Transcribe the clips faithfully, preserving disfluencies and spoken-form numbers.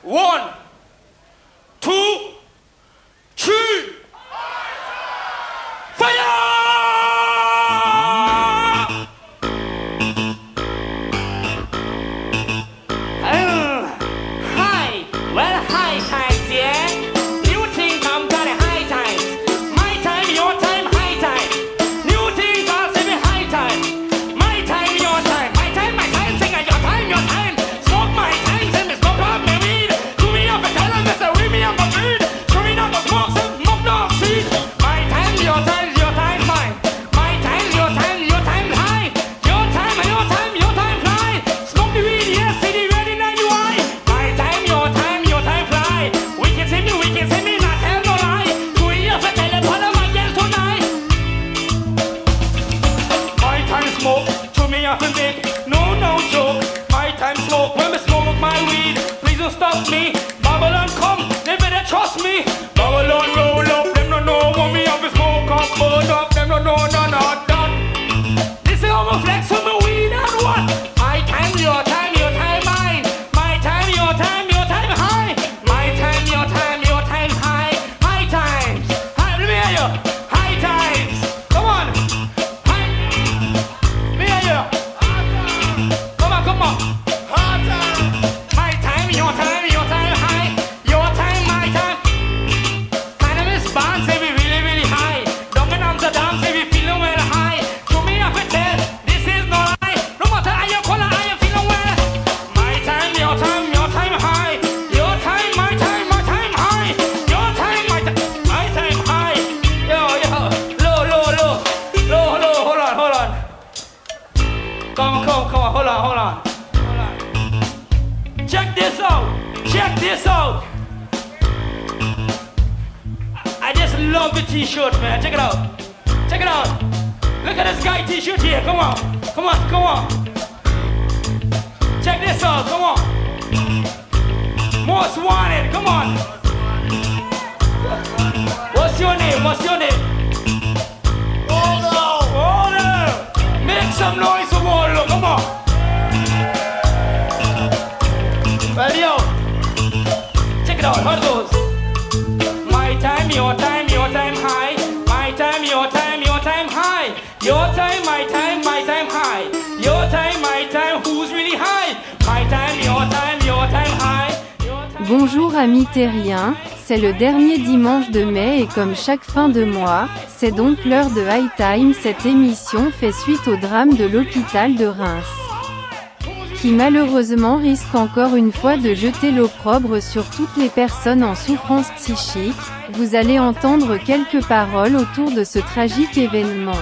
One, two, three, fire! T-shirt, man. Check it out. Check it out. Look at this guy T-shirt here. Come on. Come on. Come on. Check this out. Come on. Most wanted. Come on. What's your name? What's your name? Waldo. Waldo. Make some noise for Waldo. Come on. Well, yo. Check it out. How it goes? My time, your time, your time high. My time, your time, your time high. Your time, my time, my time high. Your time, my time, who's really high? My time, your time, your time high. Bonjour amis terriens, c'est le dernier dimanche de mai et comme chaque fin de mois, c'est donc l'heure de High Time. Cette émission fait suite au drame de l'hôpital de Reims, qui malheureusement risque encore une fois de jeter l'opprobre sur toutes les personnes en souffrance psychique. Vous allez entendre quelques paroles autour de ce tragique événement.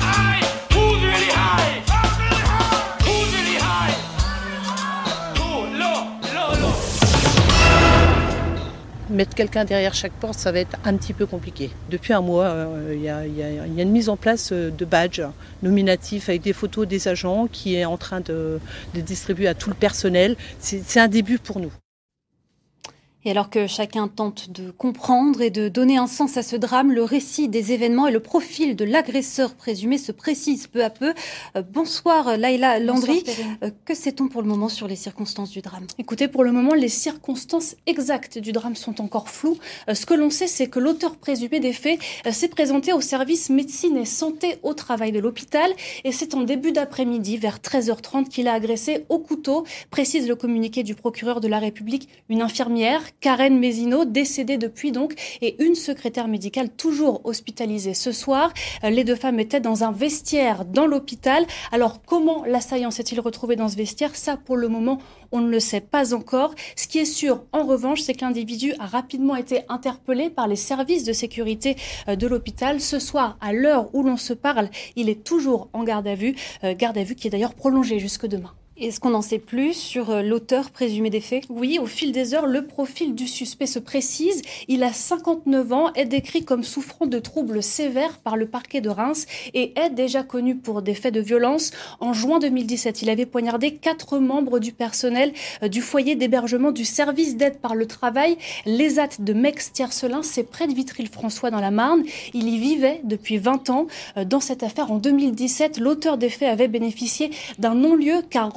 Mettre quelqu'un derrière chaque porte, ça va être un petit peu compliqué. Depuis un mois, il euh, y, y, y a une mise en place de badges nominatifs avec des photos des agents qui est en train de, de distribuer à tout le personnel. C'est, c'est un début pour nous. Et alors que chacun tente de comprendre et de donner un sens à ce drame, le récit des événements et le profil de l'agresseur présumé se précisent peu à peu. Euh, bonsoir Laïla Landry. Euh, que sait-on pour le moment sur les circonstances du drame ? Écoutez, pour le moment, les circonstances exactes du drame sont encore floues. Euh, ce que l'on sait, c'est que l'auteur présumé des faits euh, s'est présenté au service médecine et santé au travail de l'hôpital. Et c'est en début d'après-midi, vers treize heures trente, qu'il a agressé au couteau, précise le communiqué du procureur de la République, une infirmière, Karen Mézineau, décédée depuis donc, et une secrétaire médicale toujours hospitalisée ce soir. Les deux femmes étaient dans un vestiaire dans l'hôpital. Alors comment l'assaillant s'est-il retrouvé dans ce vestiaire ? Ça, pour le moment, on ne le sait pas encore. Ce qui est sûr, en revanche, c'est que l'individu a rapidement été interpellé par les services de sécurité de l'hôpital. Ce soir, à l'heure où l'on se parle, il est toujours en garde à vue, euh, garde à vue qui est d'ailleurs prolongée jusque demain. Est-ce qu'on en sait plus sur l'auteur présumé des faits ? Oui, au fil des heures, le profil du suspect se précise. Il a cinquante-neuf ans, est décrit comme souffrant de troubles sévères par le parquet de Reims et est déjà connu pour des faits de violence. En juin deux mille dix-sept, il avait poignardé quatre membres du personnel du foyer d'hébergement du service d'aide par le travail, l'E S A T de Mex-Tiercelin, c'est près de Vitry-le-François dans la Marne. Il y vivait depuis vingt ans. Dans cette affaire, en deux mille dix-sept, l'auteur des faits avait bénéficié d'un non-lieu car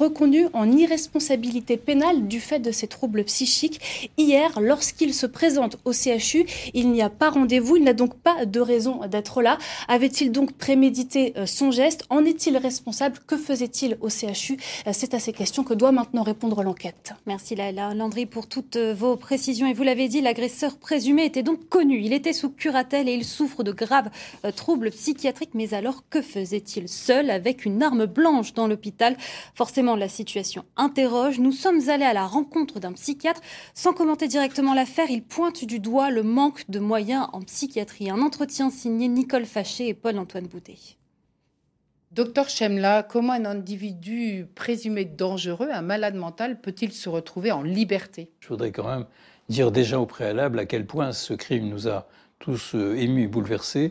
reconnu en irresponsabilité pénale du fait de ses troubles psychiques. Hier, lorsqu'il se présente au C H U, il n'y a pas rendez-vous, il n'a donc pas de raison d'être là. Avait-il donc prémédité son geste ? En est-il responsable ? Que faisait-il au C H U ? C'est à ces questions que doit maintenant répondre l'enquête. Merci Laila Landry pour toutes vos précisions. Et vous l'avez dit, l'agresseur présumé était donc connu. Il était sous curatelle et il souffre de graves euh, troubles psychiatriques. Mais alors, que faisait-il seul avec une arme blanche dans l'hôpital ? Forcément, la situation interroge. Nous sommes allés à la rencontre d'un psychiatre. Sans commenter directement l'affaire, il pointe du doigt le manque de moyens en psychiatrie. Un entretien signé Nicole Faché et Paul-Antoine Boudet. Docteur Chemla, comment un individu présumé dangereux, un malade mental, peut-il se retrouver en liberté ? Je voudrais quand même dire déjà au préalable à quel point ce crime nous a tous émus et bouleversés,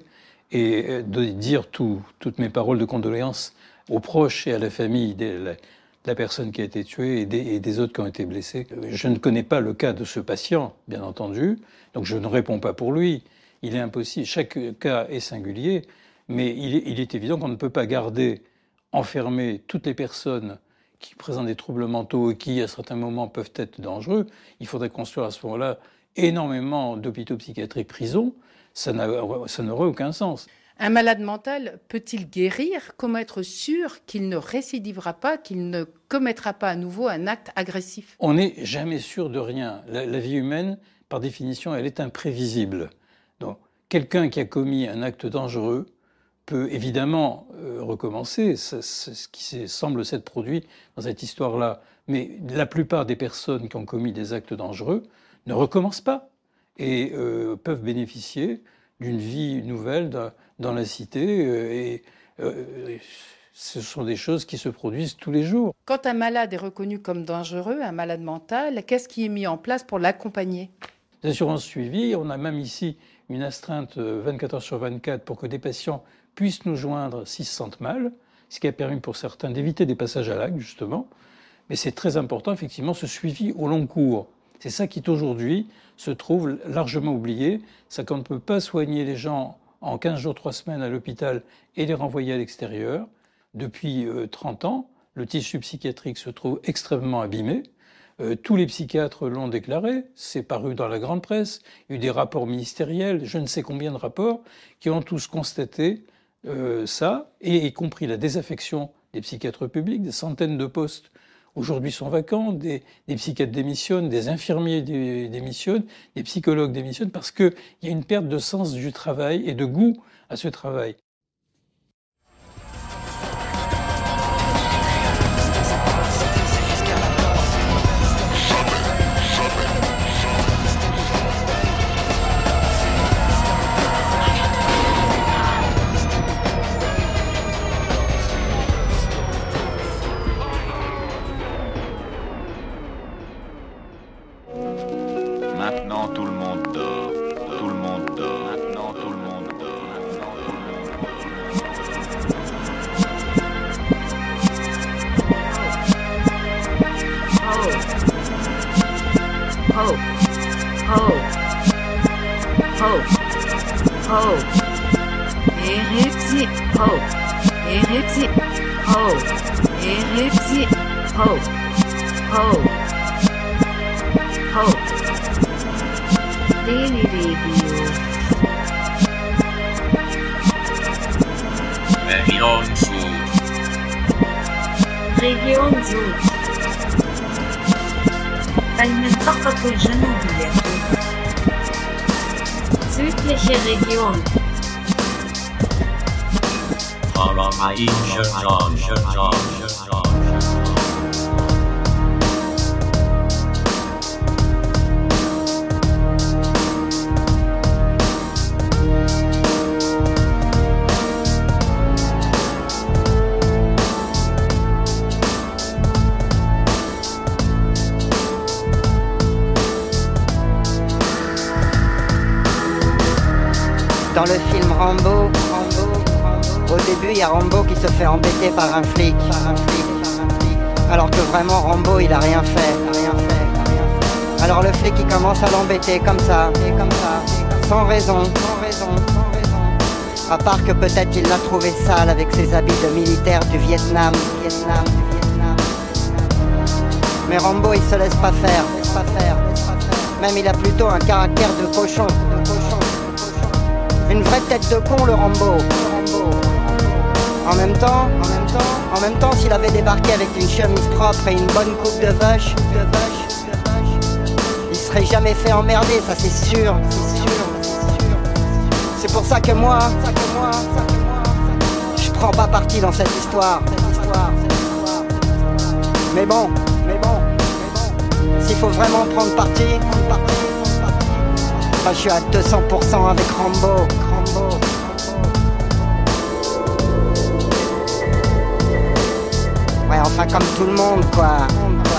et de dire tout, toutes mes paroles de condoléances aux proches et à la famille de la, de la personne qui a été tuée et des, et des autres qui ont été blessés. Je ne connais pas le cas de ce patient, bien entendu, donc je ne réponds pas pour lui. Il est impossible, chaque cas est singulier. Mais il est, il est évident qu'on ne peut pas garder enfermées toutes les personnes qui présentent des troubles mentaux et qui, à certains moments, peuvent être dangereux. Il faudrait construire à ce moment-là énormément d'hôpitaux psychiatriques prisons. Ça, n'a, ça n'aurait aucun sens. Un malade mental peut-il guérir ? Comment être sûr qu'il ne récidivera pas, qu'il ne commettra pas à nouveau un acte agressif ? On n'est jamais sûr de rien. La, la vie humaine, par définition, elle est imprévisible. Donc, quelqu'un qui a commis un acte dangereux peut évidemment euh, recommencer, c'est, c'est ce qui semble s'être produit dans cette histoire-là. Mais la plupart des personnes qui ont commis des actes dangereux ne recommencent pas et euh, peuvent bénéficier d'une vie nouvelle dans, dans la cité. Euh, et euh, ce sont des choses qui se produisent tous les jours. Quand un malade est reconnu comme dangereux, un malade mental, qu'est-ce qui est mis en place pour l'accompagner ? L'assurance suivie, on a même ici une astreinte vingt-quatre heures sur vingt-quatre pour que des patients puissent nous joindre s'ils se sentent mal, ce qui a permis pour certains d'éviter des passages à l'acte, justement. Mais c'est très important, effectivement, ce suivi au long cours. C'est ça qui, aujourd'hui, se trouve largement oublié. C'est qu'on ne peut pas soigner les gens en quinze jours, trois semaines à l'hôpital et les renvoyer à l'extérieur. Depuis euh, trente ans, le tissu psychiatrique se trouve extrêmement abîmé. Euh, tous les psychiatres l'ont déclaré, c'est paru dans la grande presse, il y a eu des rapports ministériels, je ne sais combien de rapports, qui ont tous constaté euh, ça, et y compris la désaffection des psychiatres publics, des centaines de postes aujourd'hui sont vacants, des, des psychiatres démissionnent, des infirmiers dé, démissionnent, des psychologues démissionnent, parce qu'il y a une perte de sens du travail et de goût à ce travail. Maintenant tout le monde dort, tout le monde dort, maintenant tout le monde dort, maintenant tout le monde dort. Ho, ho, ho, ho, erecti, ho, erecti, ho, erecti, ho, ho, ho. Daily Radio. Region Süd. Region Süd. المنطقة الجنوبية. Südliche Region. Europäische Region. Dans le film Rambo, Rambo, au début il y a Rambo qui se fait embêter par un flic, par un flic, par un flic. Alors que vraiment Rambo il a rien fait, rien fait. Alors le flic il commence à l'embêter comme ça, et comme ça, sans raison, sans raison, sans raison. À part que peut-être il l'a trouvé sale avec ses habits de militaire du Vietnam, Vietnam, Vietnam. Mais Rambo il se laisse pas faire, laisse pas faire. Même il a plutôt un caractère de cochon. Une vraie tête de con le Rambo. En même temps, en même temps, en même temps, s'il avait débarqué avec une chemise propre et une bonne coupe de vache, de vache, de vache, il serait jamais fait emmerder, ça c'est sûr, c'est sûr, c'est sûr. C'est pour ça que moi, ça que moi, ça que moi, je prends pas parti dans cette histoire, cette histoire, cette histoire. Mais bon, mais bon, mais bon, s'il faut vraiment prendre parti, prendre parti, prendre parti, moi je suis à deux cents pour cent avec Rambo, Rambo. Ouais, enfin comme tout le monde, quoi.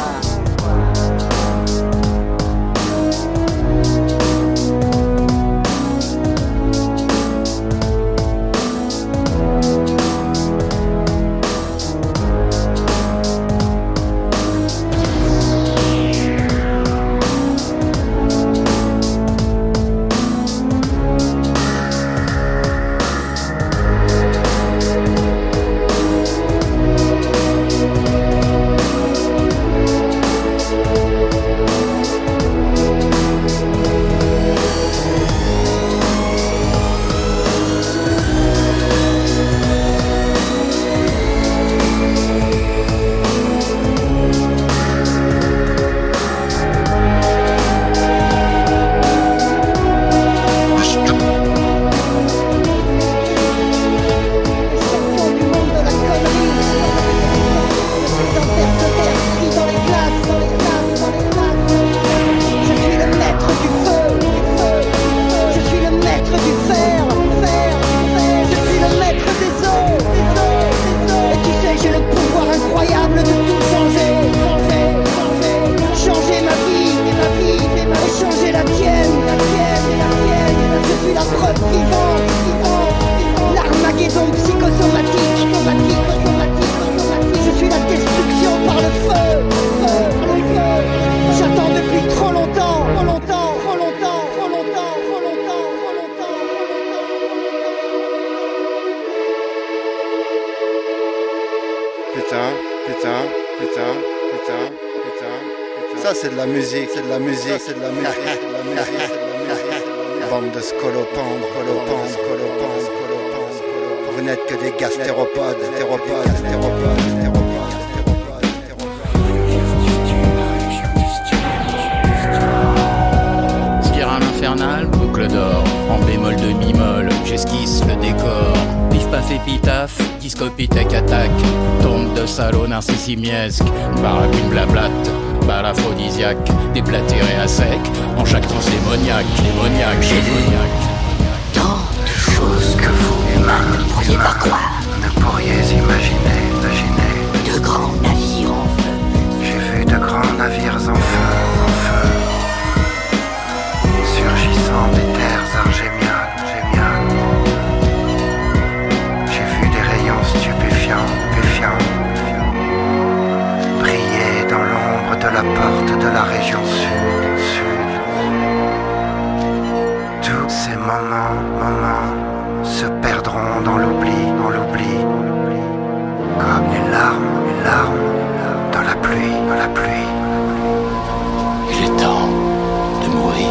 Ça c'est de la musique, c'est de la musique, c'est de la musique, c'est de la musique, c'est de la musique. Bande de scolopendres, scolopendres, scolopendres, scolopendres. Vous n'êtes que des gastéropodes, stéropodes, stéropodes, stéropodes. Spirale infernale, boucle d'or, en bémol de mi-molle, j'esquisse le décor. Pif paf épitaphe, discopithèque attaque, tombe de salaud narcissimiesque, baragune blablate. Bal aphrodisiaque, déblatéré à sec, en chaque danse démoniaque, démoniaque, démoniaque. Tant de choses que vous, humains, ne pourriez pas croire. Ne pourriez imaginer, imaginer. De grands navires en feu. J'ai vu de grands navires en feu, en feu. Surgissant des terres argémiales, gémiales. J'ai vu des rayons stupéfiants, stupéfiants. De la porte de la région sud, sud. Tous ces moments, moments se perdront dans l'oubli, dans l'oubli, comme les larmes, les larmes dans la pluie, dans la pluie. Il est temps de mourir.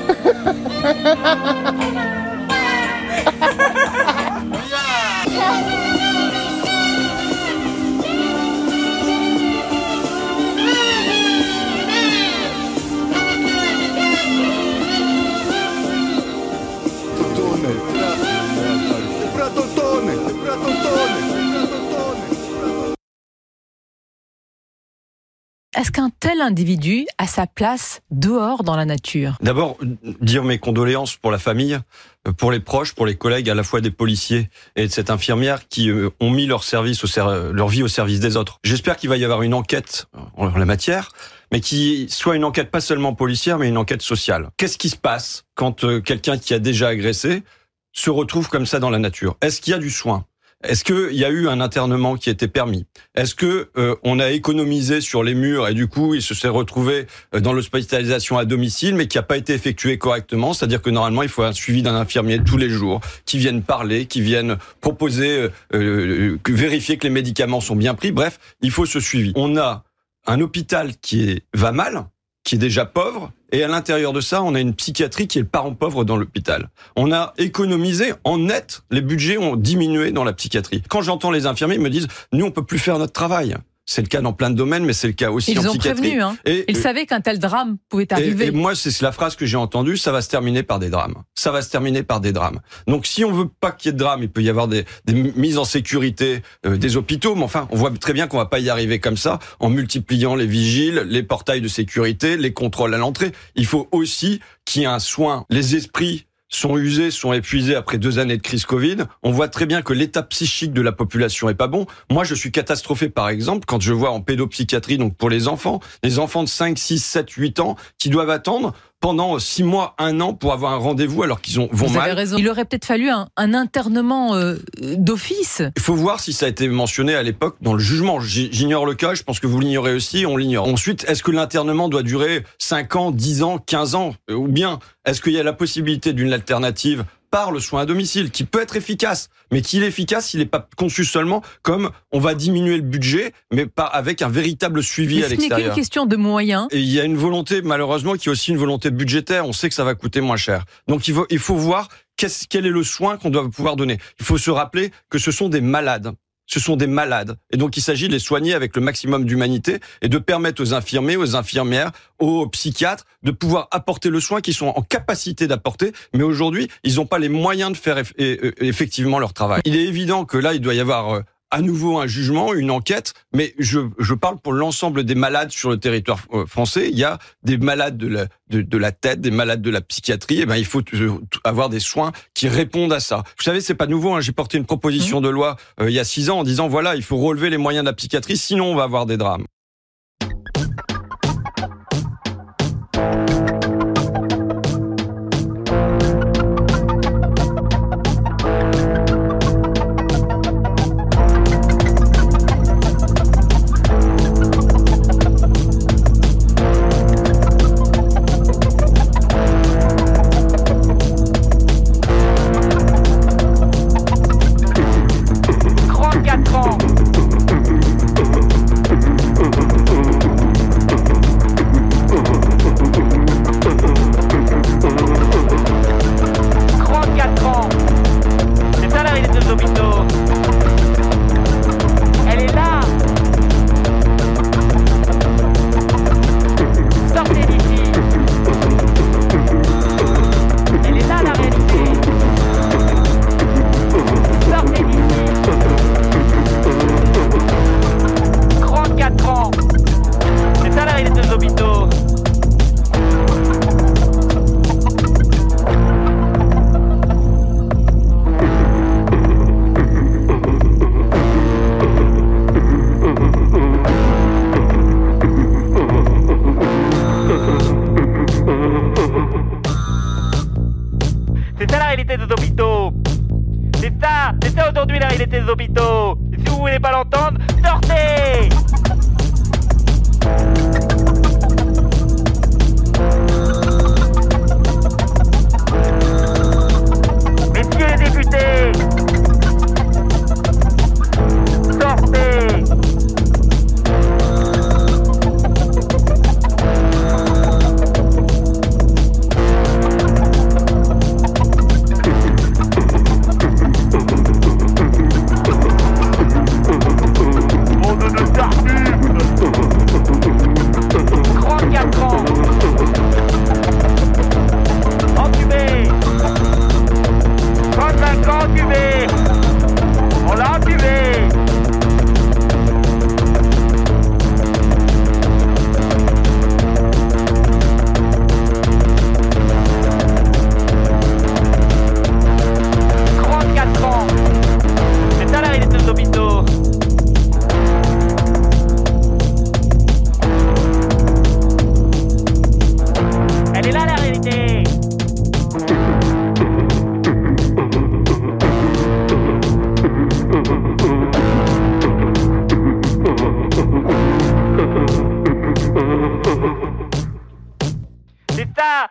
Est-ce qu'un tel individu a sa place dehors dans la nature ? D'abord, dire mes condoléances pour la famille, pour les proches, pour les collègues, à la fois des policiers et de cette infirmière qui ont mis leur service au ser- leur vie au service des autres. J'espère qu'il va y avoir une enquête en la matière, mais qui soit une enquête pas seulement policière, mais une enquête sociale. Qu'est-ce qui se passe quand euh, quelqu'un qui a déjà agressé se retrouve comme ça dans la nature ? Est-ce qu'il y a du soin ? Est-ce qu'il y a eu un internement qui était permis ? Est-ce que euh, on a économisé sur les murs et du coup il se s'est retrouvé dans l'hospitalisation à domicile mais qui n'a pas été effectué correctement ? C'est-à-dire que normalement il faut un suivi d'un infirmier tous les jours qui vienne parler, qui vienne proposer, euh, euh, vérifier que les médicaments sont bien pris. Bref, il faut ce suivi. On a un hôpital qui est, va mal, qui est déjà pauvre. Et à l'intérieur de ça, on a une psychiatrie qui est le parent pauvre dans l'hôpital. On a économisé en net, les budgets ont diminué dans la psychiatrie. Quand j'entends les infirmiers, ils me disent « Nous, on peut plus faire notre travail ». C'est le cas dans plein de domaines, mais c'est le cas aussi Ils en ont psychiatrie. prévenu, hein. Et, Ils savaient qu'un tel drame pouvait arriver. Et, et moi, c'est la phrase que j'ai entendue, ça va se terminer par des drames. Ça va se terminer par des drames. Donc, si on veut pas qu'il y ait de drame, il peut y avoir des, des mises en sécurité euh, des hôpitaux, mais enfin, on voit très bien qu'on va pas y arriver comme ça, en multipliant les vigiles, les portails de sécurité, les contrôles à l'entrée. Il faut aussi qu'il y ait un soin. Les esprits sont usés, sont épuisés après deux années de crise Covid. On voit très bien que l'état psychique de la population est pas bon. Moi, je suis catastrophé, par exemple, quand je vois en pédopsychiatrie, donc pour les enfants, les enfants de cinq, six, sept, huit ans qui doivent attendre pendant six mois, un an pour avoir un rendez-vous alors qu'ils ont, vont Vous mal. avez raison. Il aurait peut-être fallu un, un internement euh, d'office. Il faut voir si ça a été mentionné à l'époque dans le jugement. J'ignore le cas, je pense que vous l'ignorez aussi, on l'ignore. Ensuite, est-ce que l'internement doit durer cinq ans, dix ans, quinze ans ? Ou bien, est-ce qu'il y a la possibilité d'une alternative par le soin à domicile, qui peut être efficace, mais qui est efficace, il n'est pas conçu seulement comme on va diminuer le budget, mais pas avec un véritable suivi mais à l'extérieur. Ce n'est qu'une question de moyens. Et il y a une volonté, malheureusement, qui est aussi une volonté budgétaire. On sait que ça va coûter moins cher. Donc il faut, il faut voir qu'est-ce, quel est le soin qu'on doit pouvoir donner. Il faut se rappeler que ce sont des malades. Ce sont des malades. Et donc, il s'agit de les soigner avec le maximum d'humanité et de permettre aux infirmiers, aux infirmières, aux psychiatres de pouvoir apporter le soin qu'ils sont en capacité d'apporter. Mais aujourd'hui, ils n'ont pas les moyens de faire eff- effectivement leur travail. Il est évident que là, il doit y avoir à nouveau un jugement, une enquête, mais je, je parle pour l'ensemble des malades sur le territoire français. Il y a des malades de la, de, de la tête, des malades de la psychiatrie. Et ben, il faut avoir des soins qui répondent à ça. Vous savez, c'est pas nouveau, hein. J'ai porté une proposition mmh. de loi euh, il y a six ans en disant voilà, il faut relever les moyens de la psychiatrie, sinon on va avoir des drames.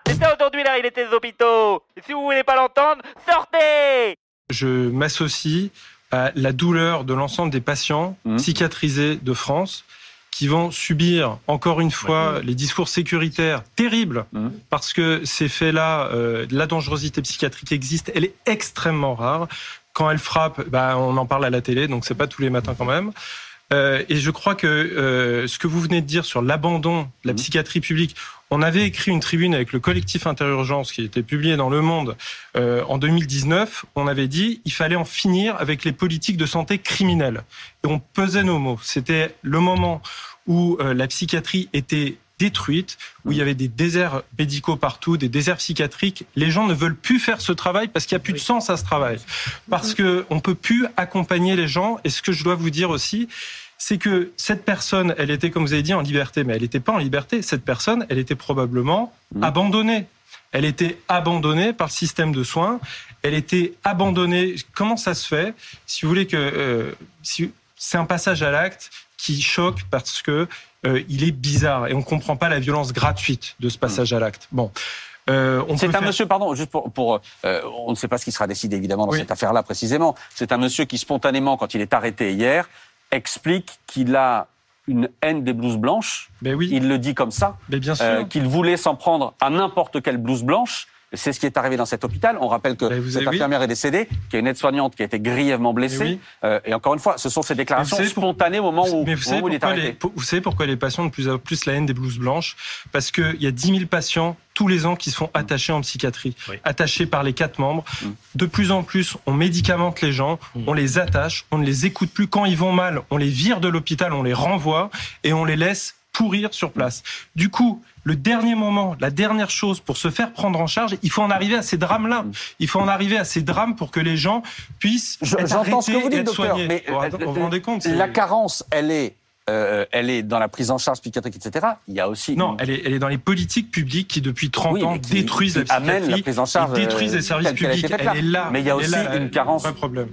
C'est ça aujourd'hui la réalité des hôpitaux. Et si vous voulez pas l'entendre, sortez. Je m'associe à la douleur de l'ensemble des patients mmh. psychiatrisés de France qui vont subir, encore une fois, ouais. les discours sécuritaires terribles, mmh. parce que ces faits-là, euh, la dangerosité psychiatrique existe, elle est extrêmement rare. Quand elle frappe, bah, on en parle à la télé, donc c'est pas tous les matins quand même. Euh, et je crois que euh, ce que vous venez de dire sur l'abandon de la mmh. psychiatrie publique, on avait écrit une tribune avec le collectif Interurgence qui a été publié dans Le Monde euh, en deux mille dix-neuf. On avait dit il fallait en finir avec les politiques de santé criminelles. Et on pesait nos mots. C'était le moment où euh, la psychiatrie était détruite, où il y avait des déserts médicaux partout, des déserts psychiatriques. Les gens ne veulent plus faire ce travail parce qu'il n'y a plus de sens à ce travail. Parce qu'on ne peut plus accompagner les gens. Et ce que je dois vous dire aussi, c'est que cette personne, elle était, comme vous avez dit, en liberté, mais elle n'était pas en liberté. Cette personne, elle était probablement mmh. abandonnée. Elle était abandonnée par le système de soins. Elle était abandonnée. Comment ça se fait ? Si vous voulez que... Euh, si, c'est un passage à l'acte qui choque parce que euh, il est bizarre et on ne comprend pas la violence gratuite de ce passage mmh. à l'acte. Bon. Euh, on c'est un faire... monsieur, pardon, juste pour, pour euh, on ne sait pas ce qui sera décidé évidemment dans oui. cette affaire-là précisément. C'est un monsieur qui spontanément, quand il est arrêté hier, explique qu'il a une haine des blouses blanches. Ben oui. Il le dit comme ça. Ben bien sûr. Euh, qu'il voulait s'en prendre à n'importe quelle blouse blanche. C'est ce qui est arrivé dans cet hôpital. On rappelle que ben cette avez, infirmière oui. est décédée, qu'il y a une aide-soignante qui a été grièvement blessée. Oui. Euh, et encore une fois, ce sont ces déclarations spontanées au moment où, mais vous, au moment où il est arrêté. Les, vous savez pourquoi les patients ont de plus en plus la haine des blouses blanches ? Parce qu'il y a dix mille patients tous les ans qui se font attachés en psychiatrie, oui. attachés par les quatre membres. Mm. De plus en plus, on médicamente les gens, mm. on les attache, on ne les écoute plus. Quand ils vont mal, on les vire de l'hôpital, on les renvoie et on les laisse pourrir sur place. Du coup, le dernier moment, la dernière chose pour se faire prendre en charge, il faut en arriver à ces drames-là. Il faut en arriver à ces drames pour que les gens puissent Je, être j'entends ce que vous dites, et être docteur, soignés. Mais vous vous rendez compte, c'est... La carence, elle est, euh, elle est dans la prise en charge psychiatrique, et cetera. Il y a aussi non, une... elle est, elle est dans les politiques publiques qui depuis trente oui, ans qui, détruisent qui la psychiatrie, la prise en charge, et détruisent les services publics. Elle, elle est là. Mais il y a aussi là, une carence. Pas de problème.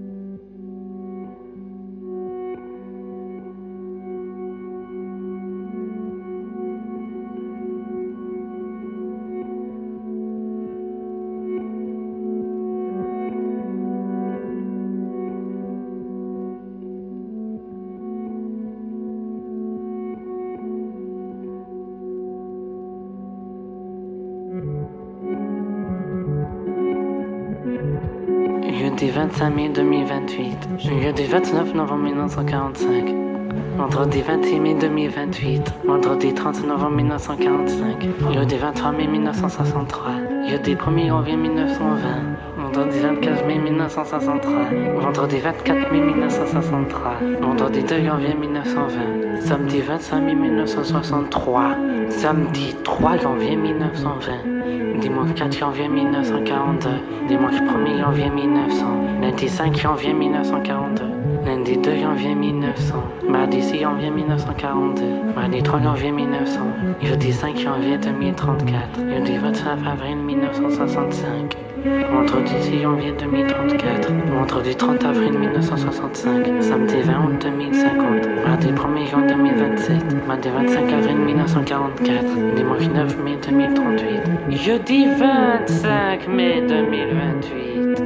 Jeudi vingt-cinq mai deux mille vingt-huit, jeudi vingt-neuf novembre mille neuf cent quarante-cinq, vendredi vingt-huit mai deux mille vingt-huit, vendredi trente novembre mille neuf cent quarante-cinq, jeudi vingt-trois mai mille neuf cent soixante-trois, jeudi premier janvier mille neuf cent vingt, vendredi vingt-quinze mai mille neuf cent soixante-trois, vendredi vingt-quatre mai mille neuf cent soixante-trois, vendredi deux janvier mille neuf cent vingt, samedi vingt-cinq mai mille neuf cent soixante-trois, samedi trois janvier mille neuf cent vingt, dimanche quatre janvier mille neuf cent quarante-deux, dimanche premier janvier mille neuf cents, lundi cinq janvier mille neuf cent quarante-deux, lundi deux janvier mille neuf cents, mardi six janvier mille neuf cent quarante-deux, mardi trois janvier mille neuf cents, jeudi cinq janvier deux mille trente-quatre, jeudi vingt-neuf avril mille neuf cent soixante-cinq, vendredi six janvier deux mille trente-quatre, vendredi trente avril mille neuf cent soixante-cinq, samedi vingt août deux mille cinquante, mardi premier juin deux mille vingt-sept, mardi vingt-cinq avril mille neuf cent quarante-quatre, dimanche neuf mai deux mille trente-huit, jeudi vingt-cinq mai deux mille vingt-huit,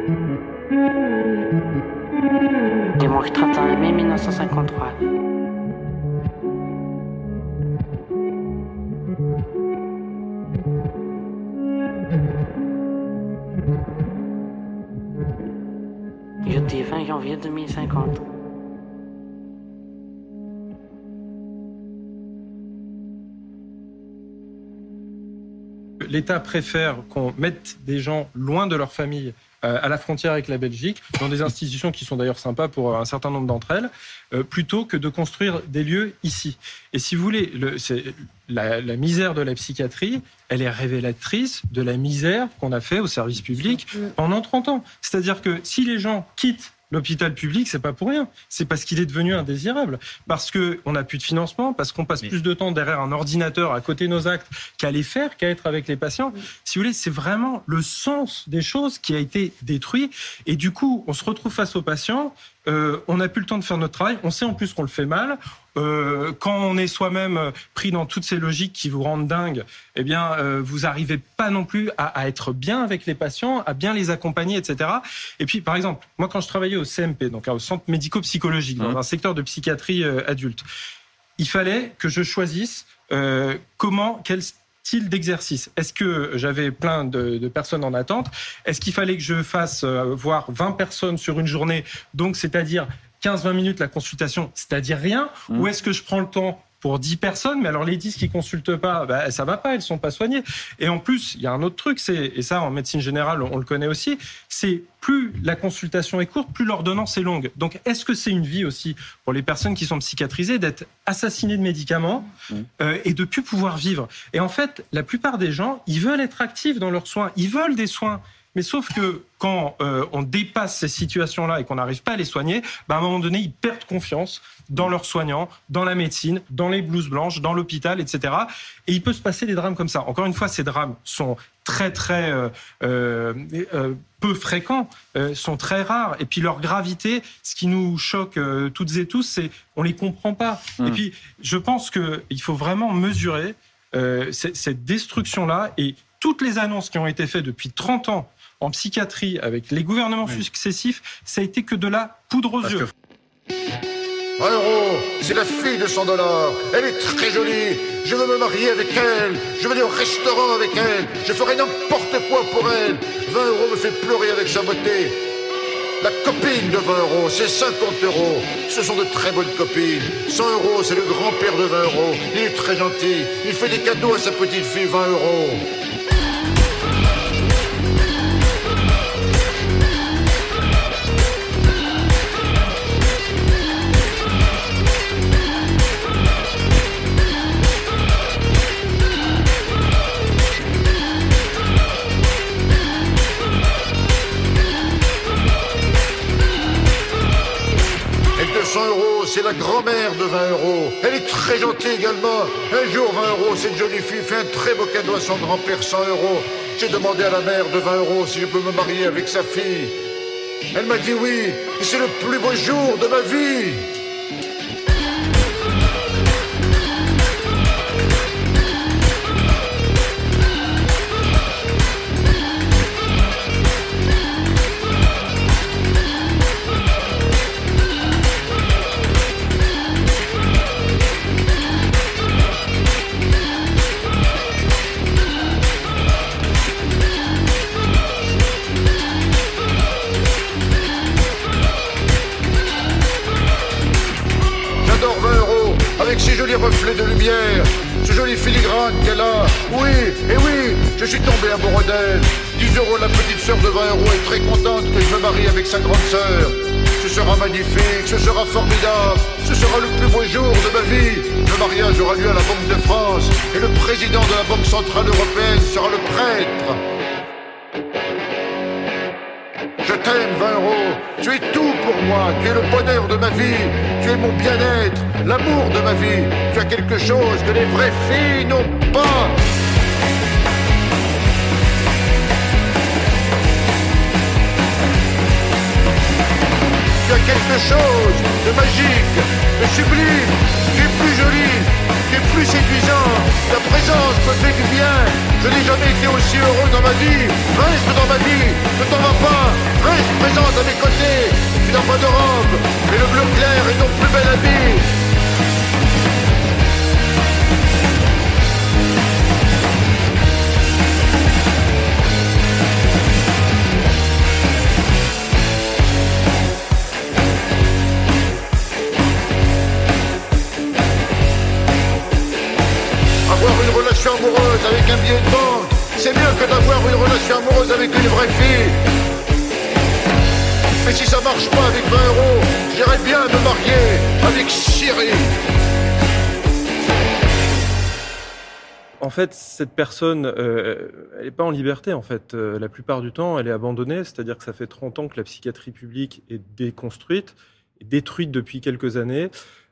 dimanche trente et un mai mille neuf cent cinquante-trois. Jeudi vingt janvier deux mille cinquante. L'État préfère qu'on mette des gens loin de leur famille, euh, à la frontière avec la Belgique, dans des institutions qui sont d'ailleurs sympas pour un certain nombre d'entre elles, euh, plutôt que de construire des lieux ici. Et si vous voulez, le, c'est, la, la misère de la psychiatrie, elle est révélatrice de la misère qu'on a fait au service public pendant trente ans. C'est-à-dire que si les gens quittent l'hôpital public, c'est pas pour rien. C'est parce qu'il est devenu indésirable. Parce qu'on n'a plus de financement, parce qu'on passe oui. plus de temps derrière un ordinateur à côté de nos actes qu'à les faire, qu'à être avec les patients. Oui. Si vous voulez, c'est vraiment le sens des choses qui a été détruit. Et du coup, on se retrouve face aux patients euh, on n'a plus le temps de faire notre travail, on sait en plus qu'on le fait mal. Euh, quand on est soi-même pris dans toutes ces logiques qui vous rendent dingue, eh bien, euh, vous n'arrivez pas non plus à, à être bien avec les patients, à bien les accompagner, et cetera. Et puis, par exemple, moi, quand je travaillais au C M P, donc au Centre médico-psychologique, dans un secteur de psychiatrie euh, adulte, il fallait que je choisisse euh, comment, quel style d'exercice. Est-ce que j'avais plein de, de personnes en attente ? Est-ce qu'il fallait que je fasse euh, voir vingt personnes sur une journée, donc c'est-à-dire quinze à vingt minutes la consultation, c'est-à-dire rien, mmh. ou est-ce que je prends le temps pour dix personnes, mais alors les dix qui consultent pas, bah, ça va pas, elles sont pas soignées. Et en plus, il y a un autre truc, c'est, et ça en médecine générale, on le connaît aussi, c'est plus la consultation est courte, plus l'ordonnance est longue. Donc est-ce que c'est une vie aussi pour les personnes qui sont psychiatrisées d'être assassinées de médicaments mmh. euh, et de plus pouvoir vivre ? Et en fait, la plupart des gens, ils veulent être actifs dans leurs soins, ils veulent des soins. Mais sauf que quand euh, on dépasse ces situations-là et qu'on n'arrive pas à les soigner, bah, à un moment donné, ils perdent confiance dans leurs soignants, dans la médecine, dans les blouses blanches, dans l'hôpital, et cetera. Et il peut se passer des drames comme ça. Encore une fois, ces drames sont très, très euh, euh, euh, peu fréquents, euh, sont très rares. Et puis leur gravité, ce qui nous choque euh, toutes et tous, c'est on les comprend pas. Mmh. Et puis, je pense qu'il faut vraiment mesurer euh, cette, cette destruction-là et toutes les annonces qui ont été faites depuis trente ans en psychiatrie, avec les gouvernements oui. successifs, ça a été que de la poudre aux Parce yeux. Que... vingt euros, c'est la fille de cent dollars. Elle est très jolie. Je veux me marier avec elle. Je veux aller au restaurant avec elle. Je ferai n'importe quoi pour elle. vingt euros me fait pleurer avec sa beauté. La copine de vingt euros, c'est cinquante euros. Ce sont de très bonnes copines. cent euros, c'est le grand-père de vingt euros. Il est très gentil. Il fait des cadeaux à sa petite fille, vingt euros. cent euros, c'est la grand-mère de vingt euros. Elle est très gentille également. Un jour, vingt euros, cette jolie fille fait un très beau cadeau à son grand-père, cent euros. J'ai demandé à la mère de vingt euros si je peux me marier avec sa fille. Elle m'a dit oui, et c'est le plus beau jour de ma vie. Avec ces jolis reflets de lumière, ce joli filigrane qu'elle a. Oui, et oui, je suis tombé amoureux d'elle. dix euros, la petite sœur de vingt euros est très contente que je me marie avec sa grande sœur. Ce sera magnifique, ce sera formidable, ce sera le plus beau jour de ma vie. Le mariage aura lieu à la Banque de France et le président de la Banque Centrale Européenne sera le prêtre. Je t'aime, vingt euros. Tu es tout pour moi. Tu es le bonheur de ma vie. Tu es mon bien-être, l'amour de ma vie. Tu as quelque chose que les vraies filles n'ont pas. Tu as quelque chose de magique, de sublime. Tu es plus jolie, tu es plus séduisant. Ta présence me fait du bien. Je n'ai jamais été aussi heureux dans ma vie. Reste dans ma vie, ne t'en vas pas. Reste présente à mes côtés. Tu n'as pas de robe, mais le bleu clair est ton plus bel habit. Avoir une relation amoureuse avec un billet de banque, c'est mieux que d'avoir une relation amoureuse avec une vraie fille. Mais si ça marche pas avec vingt euros, j'irais bien me marier avec Cyril. En fait, cette personne, euh, elle n'est pas en liberté, en fait. Euh, la plupart du temps, elle est abandonnée, c'est-à-dire que ça fait trente ans que la psychiatrie publique est déconstruite, est détruite depuis quelques années.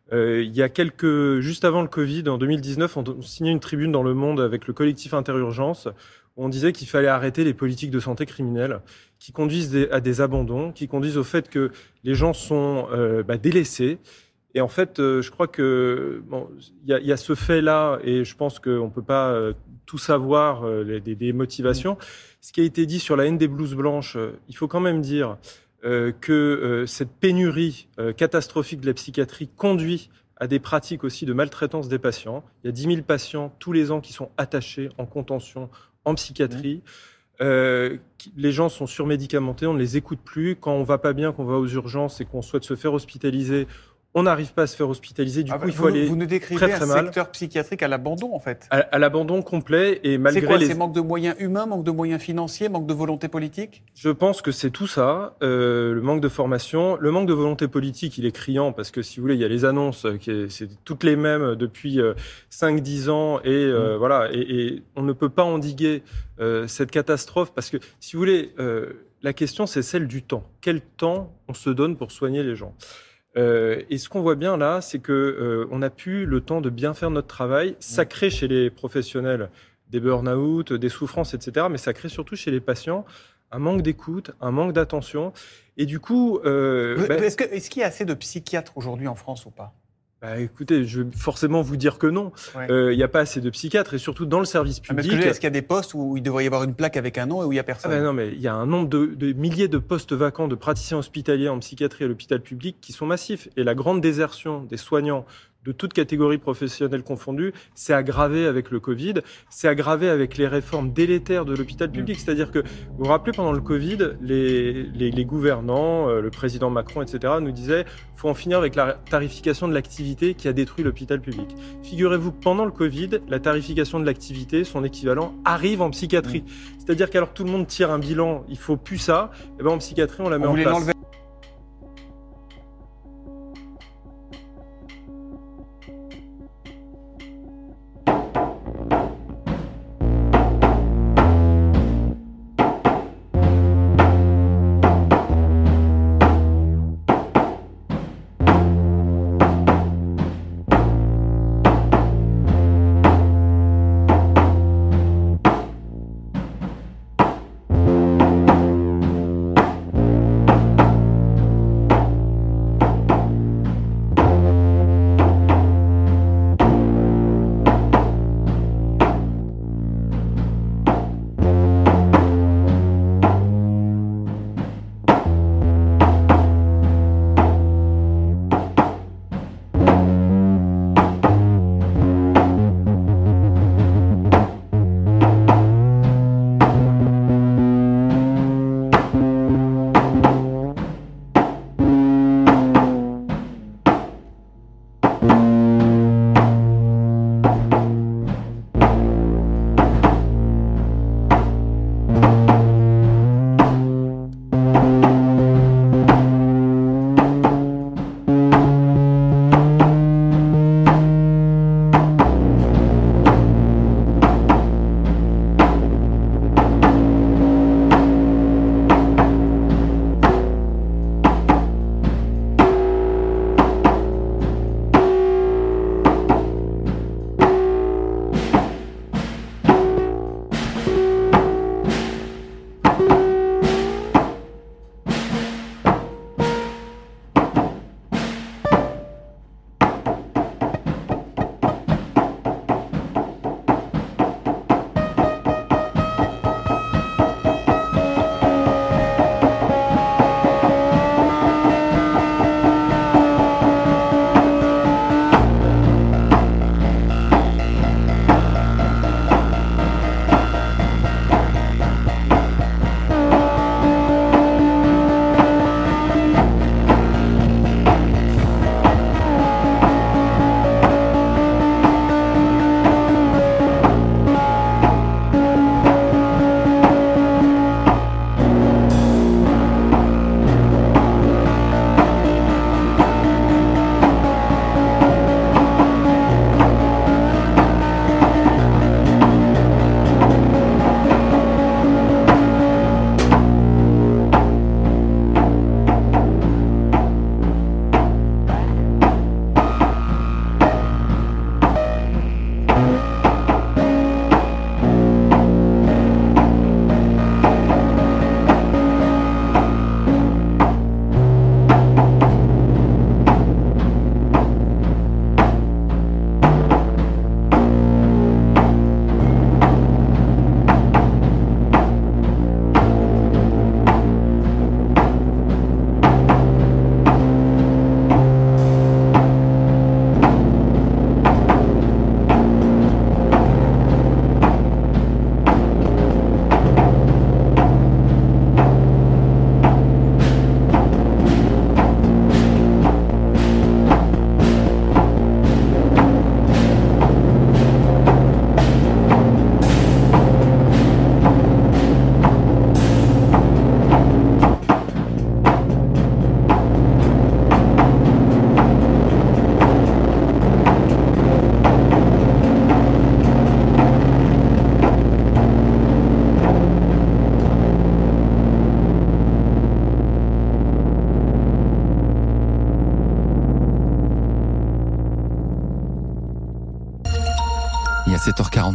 Euh, il y a quelques, juste avant le Covid, en deux mille dix-neuf, on, on signait une tribune dans Le Monde avec le collectif Interurgence où on disait qu'il fallait arrêter les politiques de santé criminelles qui conduisent des, à des abandons, qui conduisent au fait que les gens sont euh, bah, délaissés. Et en fait, euh, je crois que bon, y a, y a ce fait-là, et je pense qu'on ne peut pas euh, tout savoir euh, les, des, des motivations. Mmh. Ce qui a été dit sur la haine des blouses blanches, euh, il faut quand même dire Euh, que euh, cette pénurie euh, catastrophique de la psychiatrie conduit à des pratiques aussi de maltraitance des patients. Il y a dix mille patients tous les ans qui sont attachés en contention en psychiatrie. Mmh. Euh, qui, les gens sont surmédicamentés, on ne les écoute plus. Quand on ne va pas bien, qu'on va aux urgences et qu'on souhaite se faire hospitaliser, on n'arrive pas à se faire hospitaliser. Du ah coup, bah, il faut vous, aller Vous nous décrivez très, très un mal. secteur psychiatrique à l'abandon, en fait. À, à l'abandon complet. Et malgré c'est quoi les... C'est manque de moyens humains, manque de moyens financiers, manque de volonté politique ? Je pense que c'est tout ça. Euh, le manque de formation. Le manque de volonté politique, il est criant parce que, si vous voulez, il y a les annonces, qui est, c'est toutes les mêmes depuis euh, cinq dix ans. Et, euh, mmh. voilà, et, et on ne peut pas endiguer euh, cette catastrophe parce que, si vous voulez, euh, la question, c'est celle du temps. Quel temps on se donne pour soigner les gens ? Euh, et ce qu'on voit bien là, c'est que euh, on n'a plus le temps de bien faire notre travail. Ça crée chez les professionnels des burn-out, des souffrances, et cetera. Mais ça crée surtout chez les patients un manque d'écoute, un manque d'attention. Et du coup, euh, Vous, bah, est-ce, que, est-ce qu'il y a assez de psychiatres aujourd'hui en France ou pas ? Bah, écoutez, je vais forcément vous dire que non. Il ouais. euh, n'y a pas assez de psychiatres et surtout dans le service public. Ah, mais est-ce qu'il y a des postes où il devrait y avoir une plaque avec un nom et où il n'y a personne ? Ah bah non, mais il y a un nombre de, de milliers de postes vacants de praticiens hospitaliers en psychiatrie à l'hôpital public qui sont massifs. Et la grande désertion des soignants de toutes catégories professionnelles confondues, c'est aggravé avec le Covid, c'est aggravé avec les réformes délétères de l'hôpital public. Mmh. C'est-à-dire que, vous vous rappelez, pendant le Covid, les, les, les gouvernants, euh, le président Macron, et cetera, nous disaient « il faut en finir avec la tarification de l'activité qui a détruit l'hôpital public ». Figurez-vous que pendant le Covid, la tarification de l'activité, son équivalent, arrive en psychiatrie. Mmh. C'est-à-dire qu'alors tout le monde tire un bilan, il ne faut plus ça, et ben en psychiatrie, on la met on en place.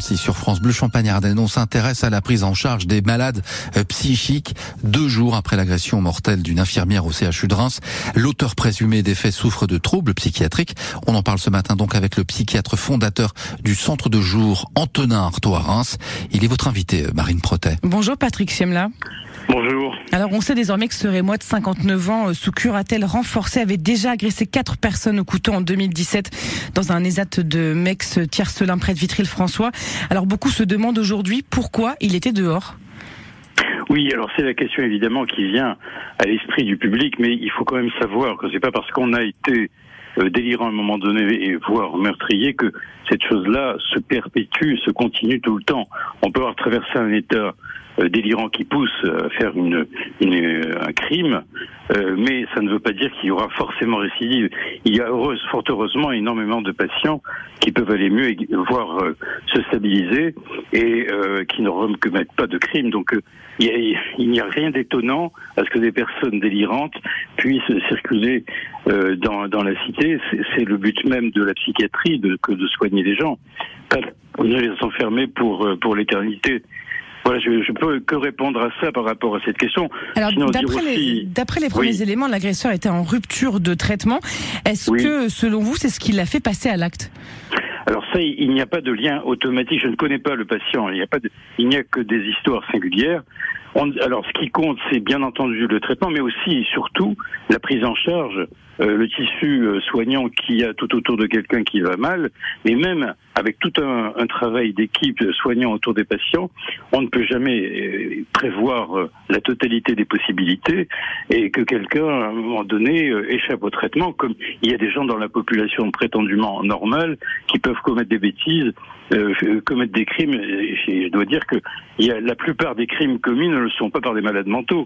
vingt-six sur France Bleu Champagne-Ardenne. On s'intéresse à la prise en charge des malades psychiques. Deux jours après l'agression mortelle d'une infirmière au C H U de Reims, l'auteur présumé des faits souffre de troubles psychiatriques. On en parle ce matin donc avec le psychiatre fondateur du centre de jour Antonin Artaud à Reims. Il est votre invité, Marine Protet. Bonjour Patrick Chemla. Bonjour. Alors on sait désormais que ce Rémois de cinquante-neuf ans, sous curatelle renforcée, avait déjà agressé quatre personnes au couteau en deux mille dix-sept dans un ESAT de Mex-Tiercelin près de Vitry-le-François. Alors beaucoup se demandent aujourd'hui pourquoi il était dehors. Oui, alors c'est la question évidemment qui vient à l'esprit du public, mais il faut quand même savoir que c'est pas parce qu'on a été euh, délirant à un moment donné et voire meurtrier que cette chose-là se perpétue, se continue tout le temps. On peut avoir traversé un état euh, délirant qui pousse à faire une, une, un crime, euh, mais ça ne veut pas dire qu'il y aura forcément récidive. Il y a heureuse, fort heureusement énormément de patients qui peuvent aller mieux et voire euh, se stabiliser et euh, qui ne recommettent pas de crime. Donc euh, il, y a, il n'y a rien d'étonnant à ce que des personnes délirantes puissent circuler euh, dans, dans la cité. C'est, c'est le but même de la psychiatrie, de, que de soigner les gens, pas de les enfermer pour, pour l'éternité. Voilà, je ne peux que répondre à ça par rapport à cette question. Alors, Sinon, d'après, aussi... les, d'après les premiers oui. éléments, l'agresseur était en rupture de traitement. Est-ce oui. que, selon vous, c'est ce qui l'a fait passer à l'acte ? Alors ça, il n'y a pas de lien automatique. Je ne connais pas le patient. Il n'y a pas de, il n'y a que des histoires singulières. On, alors, ce qui compte, c'est bien entendu le traitement, mais aussi et surtout la prise en charge, euh, le tissu euh, soignant qu'il y a tout autour de quelqu'un qui va mal, mais même avec tout un, un travail d'équipe soignant autour des patients, on ne peut jamais euh, prévoir euh, la totalité des possibilités et que quelqu'un, à un moment donné, euh, échappe au traitement, comme il y a des gens dans la population prétendument normale qui peuvent commettre des bêtises, euh, commettre des crimes. Et je dois dire que il y a la plupart des crimes commis ne le sont pas par des malades mentaux.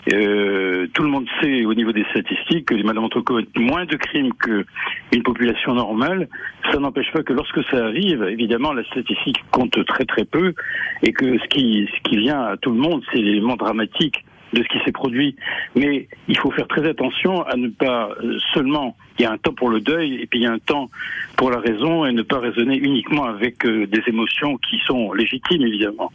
Euh, tout le monde sait au niveau des statistiques que les malades mentaux commettent moins de crimes qu'une population normale. Ça n'empêche pas que lorsque ça arrive, évidemment, la statistique compte très très peu et que ce qui, ce qui vient à tout le monde, c'est l'élément dramatique de ce qui s'est produit. Mais il faut faire très attention à ne pas seulement... Il y a un temps pour le deuil et puis il y a un temps pour la raison et ne pas raisonner uniquement avec des émotions qui sont légitimes, évidemment.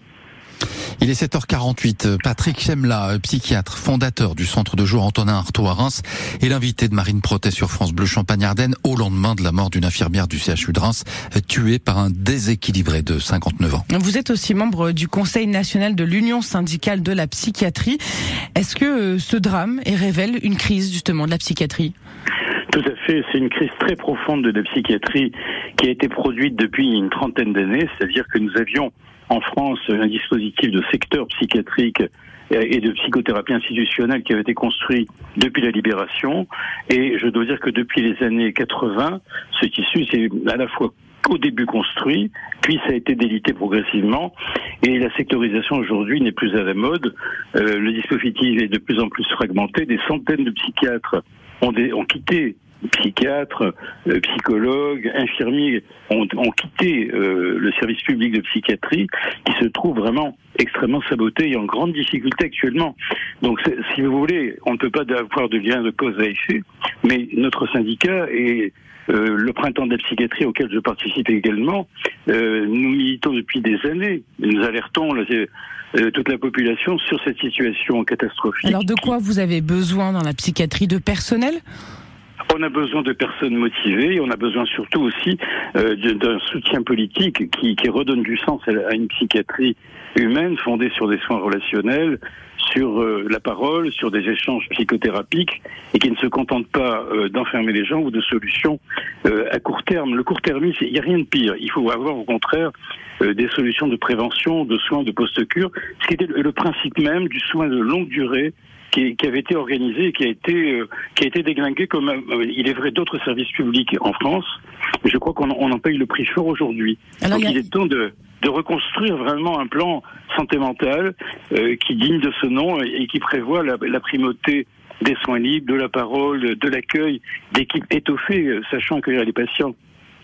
Il est sept heures quarante-huit. Patrick Chemla, psychiatre, fondateur du centre de jour Antonin Artaud à Reims, est l'invité de Marine Protet sur France Bleu Champagne-Ardenne au lendemain de la mort d'une infirmière du C H U de Reims, tuée par un déséquilibré de cinquante-neuf ans. Vous êtes aussi membre du Conseil national de l'Union syndicale de la psychiatrie. Est-ce que ce drame révèle une crise justement de la psychiatrie ? Tout à fait, c'est une crise très profonde de la psychiatrie qui a été produite depuis une trentaine d'années, c'est-à-dire que nous avions en France un dispositif de secteur psychiatrique et de psychothérapie institutionnelle qui avait été construit depuis la Libération. Et je dois dire que depuis les années quatre-vingts, ce tissu s'est à la fois au début construit, puis ça a été délité progressivement. Et la sectorisation aujourd'hui n'est plus à la mode. Euh, le dispositif est de plus en plus fragmenté. Des centaines de psychiatres ont, des, ont quitté psychiatres, euh, psychologues, infirmiers ont, ont quitté euh, le service public de psychiatrie qui se trouve vraiment extrêmement saboté et en grande difficulté actuellement. Donc si vous voulez, on ne peut pas avoir de lien de cause à effet, mais notre syndicat et euh, le printemps de la psychiatrie auquel je participe également, euh, nous militons depuis des années, nous alertons là, euh, toute la population sur cette situation catastrophique. Alors de quoi vous avez besoin dans la psychiatrie ? De personnel ? On a besoin de personnes motivées et on a besoin surtout aussi euh, d'un soutien politique qui, qui redonne du sens à une psychiatrie humaine fondée sur des soins relationnels, sur euh, la parole, sur des échanges psychothérapiques et qui ne se contente pas euh, d'enfermer les gens ou de solutions euh, à court terme. Le court-termisme, il n'y a rien de pire. Il faut avoir au contraire euh, des solutions de prévention, de soins, de post-cure, ce qui était le, le principe même du soin de longue durée qui, qui avait été organisé et qui a été, euh, qui a été déglingué comme, euh, il est vrai, d'autres services publics en France. Je crois qu'on on en paye le prix fort aujourd'hui. Alors, Donc il, a... il est temps de... de reconstruire vraiment un plan santé mentale euh, qui digne de ce nom et, et qui prévoit la, la primauté des soins libres, de la parole, de l'accueil, d'équipes étoffées, euh, sachant accueillir les patients.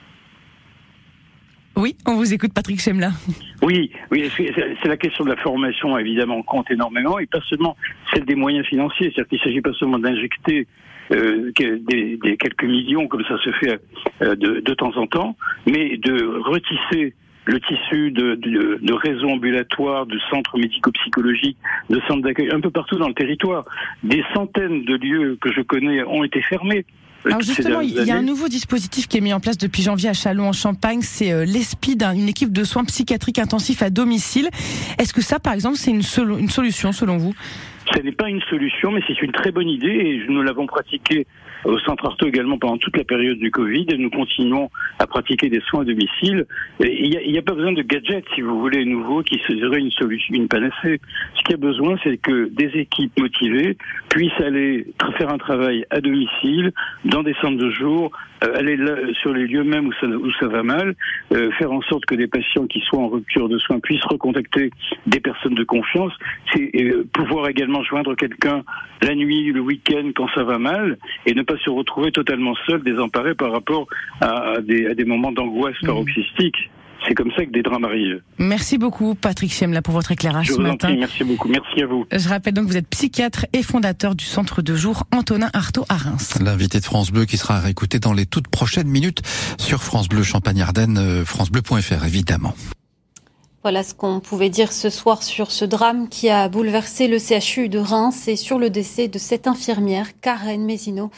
Oui, on vous écoute, Patrick Chemla. Oui, oui, c'est, c'est la question de la formation, évidemment, compte énormément, et pas seulement celle des moyens financiers. C'est-à-dire qu'il ne s'agit pas seulement d'injecter euh, des, des quelques millions, comme ça se fait euh, de, de temps en temps, mais de retisser le tissu de, de, de réseaux ambulatoires, de centres médico-psychologiques, de centres d'accueil, un peu partout dans le territoire. Des centaines de lieux que je connais ont été fermés. Alors justement, il y a un nouveau dispositif qui est mis en place depuis janvier à Châlons-en-Champagne, c'est euh, l'E S P I D, une équipe de soins psychiatriques intensifs à domicile. Est-ce que ça, par exemple, c'est une, solu- une solution selon vous ? Ce n'est pas une solution, mais c'est une très bonne idée et nous l'avons pratiqué au Centre Artaud également pendant toute la période du Covid et nous continuons à pratiquer des soins à domicile. Et il n'y a, il y a pas besoin de gadgets, si vous voulez, nouveaux qui seraient une solution, une panacée. Ce qu'il y a besoin, c'est que des équipes motivées puissent aller tra- faire un travail à domicile, dans des centres de jour, euh, aller là, sur les lieux même où ça, où ça va mal, euh, faire en sorte que des patients qui soient en rupture de soins puissent recontacter des personnes de confiance, c'est euh, pouvoir également joindre quelqu'un la nuit, le week-end quand ça va mal, et ne pas se retrouver totalement seul, désemparé par rapport à, à, des, à des moments d'angoisse paroxystique. C'est comme ça que des drames arrivent. Merci beaucoup Patrick Chiemla pour votre éclairage Je ce vous en matin. prie, merci beaucoup, merci à vous. Je rappelle donc que vous êtes psychiatre et fondateur du centre de jour Antonin Artaud à Reims. L'invité de France Bleu qui sera réécouté dans les toutes prochaines minutes sur France Bleu Champagne-Ardenne, francebleu point f r évidemment. Voilà ce qu'on pouvait dire ce soir sur ce drame qui a bouleversé le C H U de Reims et sur le décès de cette infirmière, Karen Mézineau.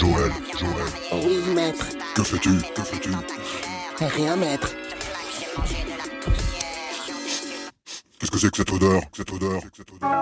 Joël, Joël. Oui, maître. Que fais-tu? Que fais-tu? Rien, maître. Qu'est-ce que c'est que cette odeur? Cette odeur? Cette odeur?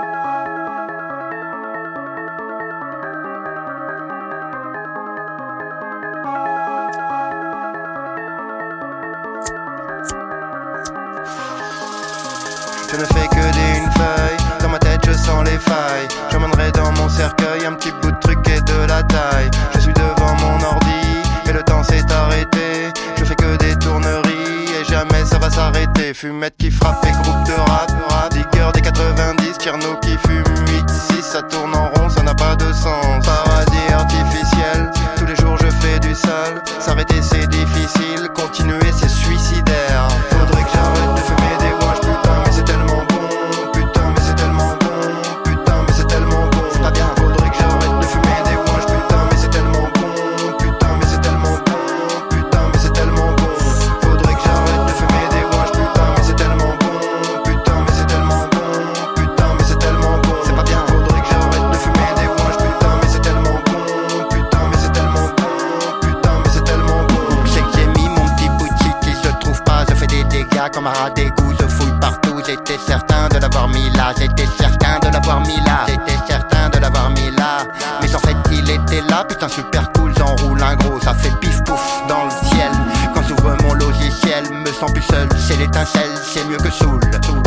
Je ne fais que des une feuille, dans ma tête je sens les failles. J'emmènerai dans mon cercueil un petit bout de truc et de la taille. Je suis devant mon ordi, et le temps s'est arrêté. Je fais que des tourneries, et jamais ça va s'arrêter. Fumette qui frappe et groupe de rap, rap. Digger des quatre-vingt-dix, Tierno qui fume huit six. Ça tourne en rond, ça n'a pas de sens. Paradis artificiel, tous les jours je fais du sale. S'arrêter c'est difficile, continuer c'est suicidaire. Faudrait que j'arrête de fumer des wash, putain mais c'est tellement bon. Putain mais c'est tellement bon. Putain mais c'est tellement bon. C'est pas bien. Faudrait que j'arrête de fumer des wash, putain mais c'est tellement bon. Putain mais c'est tellement bon. Putain mais c'est tellement bon. Faudrait que j'arrête de fumer des wash, putain mais c'est tellement bon. Putain mais c'est tellement bon. Putain mais c'est tellement bon. C'est pas bien. Faudrait que j'arrête de fumer des wash, putain mais c'est tellement bon. Putain mais c'est tellement bon. Putain mais c'est tellement bon. Je sais que j'ai mis mon petit boutique qui se trouve pas. Je fais des dégâts comme un rat d'égout. Je fouille partout. J'étais certain de l'avoir mis là. J'étais certain de l'avoir mis là. J'étais certain de l'avoir mis là. Mais en fait il était là. Putain super cool. J'enroule un gros. Ça fait pif pouf dans le ciel. Quand s'ouvre mon logiciel, me sens plus seul. C'est l'étincelle. C'est mieux que Soul.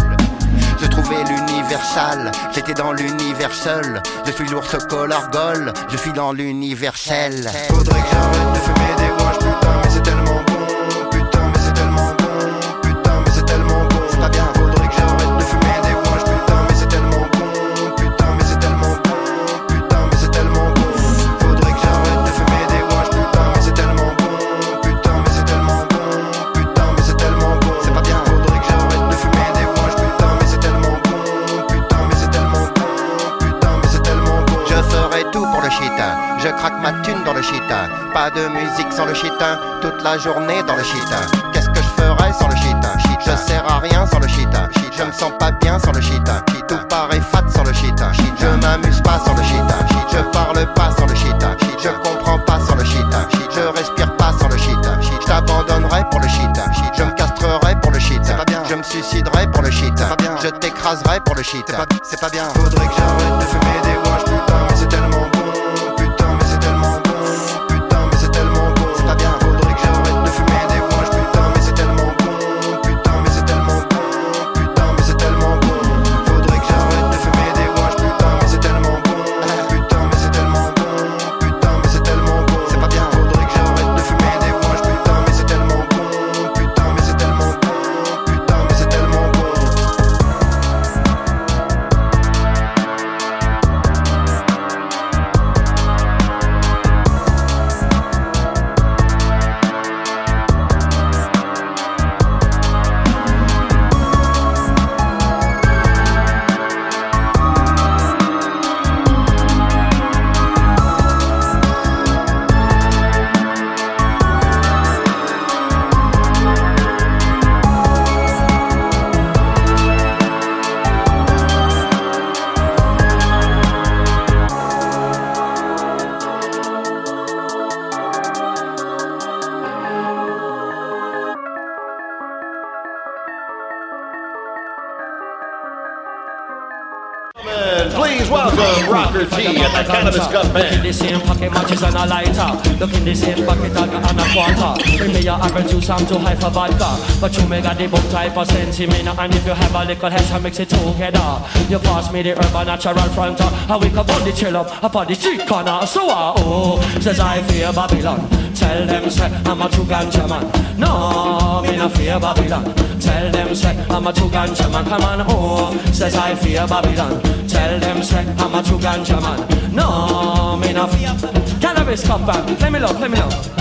Je trouvais l'universal, j'étais dans l'univers seul. Je suis l'ours color gold, je suis dans l'universel. Faudrait que j'arrête de fumer des wash, putain mais c'est tellement bon. Putain mais c'est tellement bon. Putain mais c'est tellement bon. C'est pas bien. Faudrait que j'arrête de fumer des wash, putain mais c'est tellement bon. Putain mais c'est tellement bon. Putain mais c'est tellement bon. Faudrait que j'arrête de fumer des wash, putain mais c'est tellement bon. Putain mais c'est tellement bon. Putain mais c'est tellement bon. C'est pas bien. Faudrait que j'arrête de fumer des wash, putain mais c'est tellement bon. Putain mais c'est tellement bon. Putain mais c'est tellement bon. Je ferai tout pour le shit. Je craque ma thune dans le shit. Pas de musique sans le shit. Toute la journée dans le shit. Qu'est-ce que je ferais sans le shit? Je sers à rien sans le shit. Je me sens pas bien sans le shit. Tout paraît fat sans le shit. Je m'amuse pas sans le shit. Je parle pas sans le shit. Je comprends pas sans le shit. Je respire pas sans le shit. Je t'abandonnerai pour le shit. Je me castrerai pour le shit. Je me suiciderai pour le shit. Je t'écraserai pour le shit. C'est pas bien. Faudrait que j'arrête de fumer des wash, putain mais c'est tellement bon. Putain mais c'est tellement bon. Putain mais c'est tellement bon. C'est pas bien. Faudrait que j'arrête de fumer des wash, putain mais c'est tellement bon. Putain mais c'est tellement bon. Putain mais c'est tellement bon. Faudrait que j'arrête de fumer des wash, putain mais c'est tellement bon. Putain mais c'est tellement bon. Putain mais c'est tellement bon. C'est pas bien. Faudrait que j'arrête de fumer des wash, putain mais c'est tellement bon. Putain mais c'est tellement bon. Putain mais c'est tellement bon. Please welcome Rocker T and the Cannabis Cup Band. Look in the same pocket matches and a lighter. Look in the same bucket and a quarter. Bring me your apple juice, I'm too high for vodka. But you may got the book type of sense in me now. And if you have a little hash, I mix it together. You pass me the urban natural fronter. And we come on the chill up upon the street corner. So uh, oh, says I fear Babylon. Tell them say I'm a true ganja man. No, me no fear Babylon. Tell them say I'm a true ganja man. Come on, oh, says I fear Babylon. Tell them say I'm a true ganja man. No, me no fear. Cannabis cup band, play me low, play me low.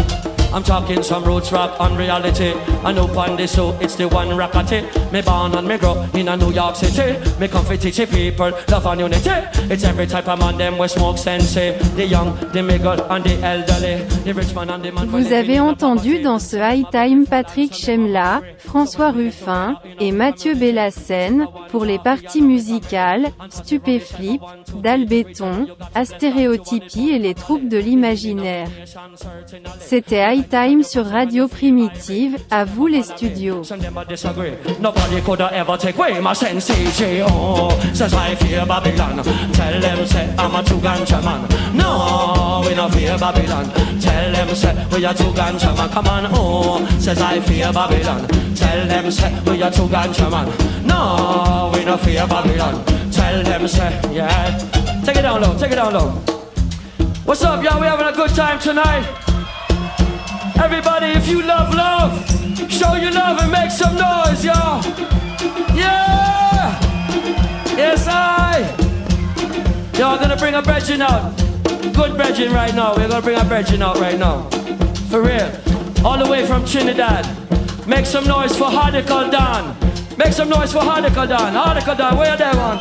I'm talking some roots rock on reality. I know on this so it's the one rockety. Me born and me grow in a New York City. Me come for teach the people love and unity. It's every type of man them we smoke sensei. The young, the middle and the elderly. The rich man and the man. Vous avez entendu dans ce High Time Patrick Chemla, François Ruffin et Mathieu Bellassène pour les parties musicales, Stupéflip, Dalbéton, Astéréotypie et les troupes de l'imaginaire. C'était High Time sur Radio Primitive, à vous les studios. Nobody could ever take away my sense. Oh, says I fear Babylon. Tell them say I'm a true ganja man. No, we no fear Babylon. Tell them say we a true ganja man. Come on, oh, says I fear Babylon. Tell them say we a true ganja man. No, we no fear Babylon. Tell them say yeah. Take it down low, take it down low. What's up, y'all? We having a good time tonight. Everybody, if you love love, show your love and make some noise, y'all. Yeah! Yes, I. Y'all gonna bring a brethren out. Good brethren right now. We're gonna bring a brethren out right now. For real. All the way from Trinidad. Make some noise for Hardical Don. Make some noise for Hardical Don. Hardical Don, where you there, man?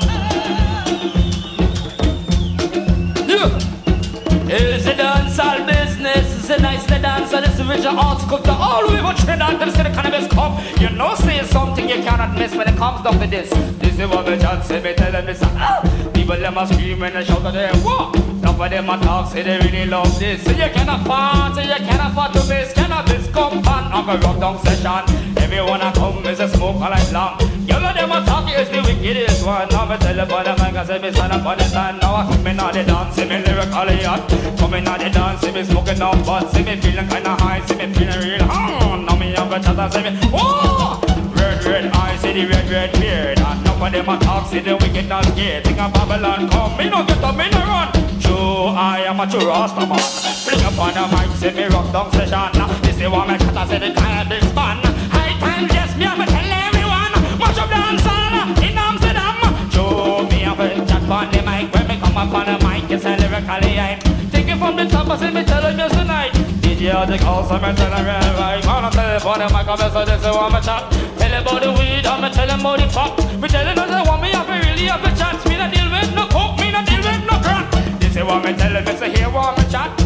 Yeah! It's a dancehall business, it's a nice dance, and it's a original article to all the way from Trinidad to the city cannabis come. You know, say something you cannot miss when it comes down to this. This is what the judge say, me tell them this. Ah! People them a scream and they shout at them, whoa! Enough of them a talk, say they really love this. So you can afford, so you can afford to miss cannabis come on. I'm a rock down session. Everyone a come is a smoke all night long. You know them a talk, it's the wickedest one. Now me tell you about the man, cause I me stand up on the stand. Now I come in on the dance, see me lyrically hot. Coming on the dance, see me smoking up butt. See me feeling kinda high, see me feeling real hard. Now me have a chat and see me, whoa! Red, red eyes, see the red, red beard. And enough of them a talk, see the wicked not scared. Think of Babylon come, me no get up, me no run. True, I am a true Rasta man. Bring up on the mic, see me rock down session. This is what me cat and see the cannabis man. High time, yes, me have a tell everyone. Much of dancehall in Amsterdam. True, me have a chat on the mic. When me come up on the mic, it's a lyrically I'm thinking from the top, I see me telling you tonight. Did you hear the calls, I'm telling you right. Wanna tell you about the mic, I'm so this is what me chat. Tell you about the weed, I'm telling about the pop. Me telling you the one me have a really have a chance. Me not deal with no coke, me not deal with no crack. This is what me tell you, me say here what me chat.